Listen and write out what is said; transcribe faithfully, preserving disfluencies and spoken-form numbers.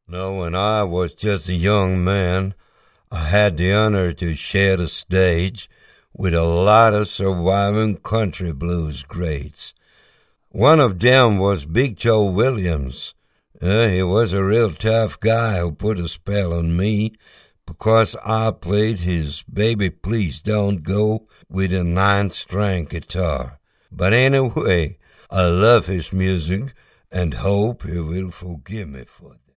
No, when I was just a young man, I had the honor to share the stage with a lot of surviving country blues greats. One of them was Big Joe Williams. Uh, he was a real tough guy who put a spell on me because I played his Baby Please Don't Go with a nine-string guitar. But anyway, I love his music and hope he will forgive me for it.